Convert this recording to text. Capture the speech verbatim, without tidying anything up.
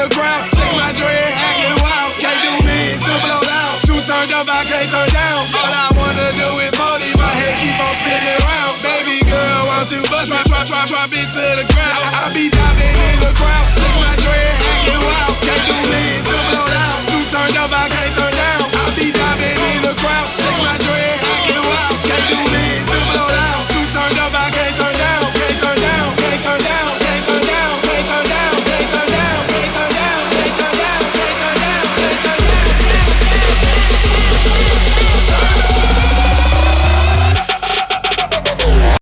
the crowd. Shake my dread, acting wild. Can't do me to blow down. Two turned up, I can't turn down. All I wanna do is party. My head keep on spinning round. Baby girl, won't you bust my drop, drop, drop it to the ground. I, I be